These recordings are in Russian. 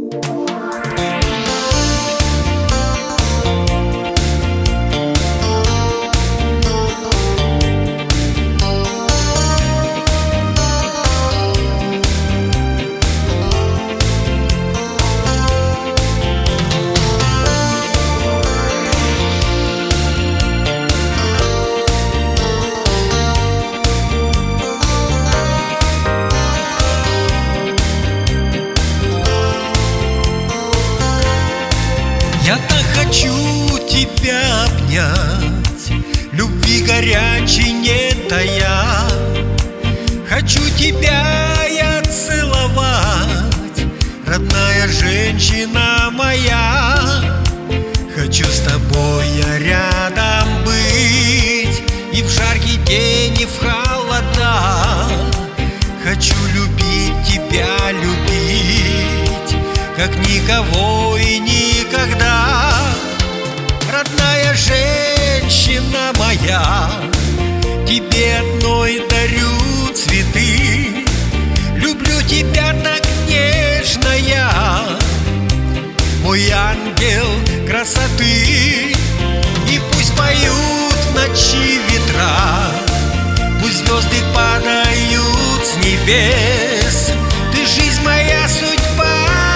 Я так хочу тебя обнять, любви горячей не тая. Хочу тебя я целовать, родная женщина моя. Хочу с тобой я рядом быть, и в жаркий день, и в холода. Хочу любить тебя, любить, как никого и никогда. Родная женщина моя, тебе одной дарю цветы. Люблю тебя так нежно я, мой ангел красоты. И пусть поют в ночи ветра, пусть звезды падают с небес. Ты жизнь моя, судьба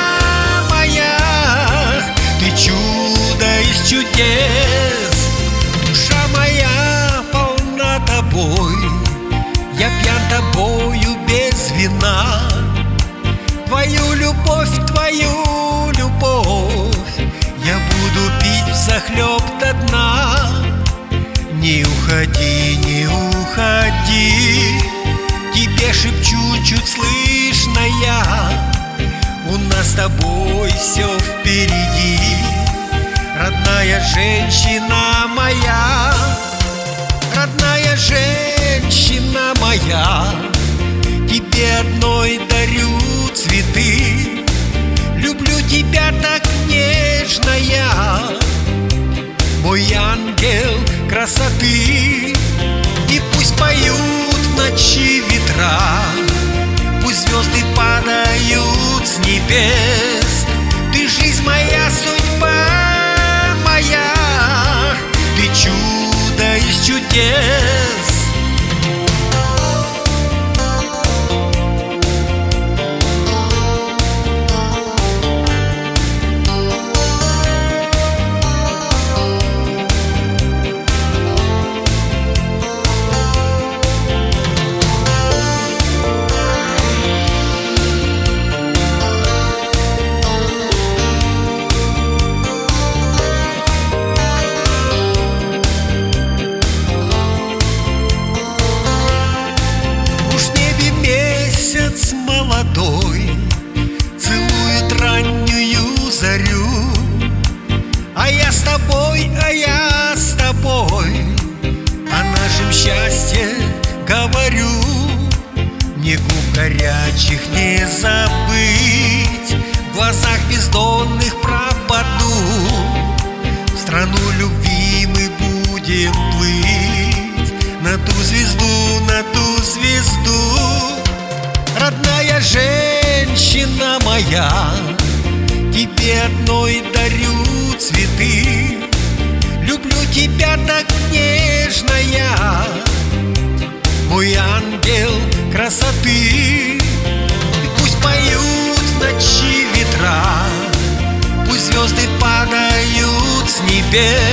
моя, ты чудо из чудес. Душа моя полна тобой, я пьян тобою без вина. Твою любовь я буду пить взахлеб до дна. Не уходи, не уходи, тебе шепчу чуть слышно я. У нас с тобой все впереди, родная женщина моя. Родная женщина моя, тебе одной дарю цветы. Люблю тебя так нежно я, мой ангел красоты. И пусть поют в ночи ветра, пусть звезды падают с небес. Ты жизнь моя, судьба моя, ты чудо из чудес. Молодой целует раннюю зарю, а я с тобой, о нашем счастье говорю. Мне губ горячих не забыть, в глазах бездонных пропаду. В страну любви мы будем плыть, на ту звезду, на ту звезду. Родная женщина моя, тебе одной дарю цветы. Люблю тебя так нежно я, мой ангел красоты. И пусть поют в ночи ветра, пусть звезды падают с небес.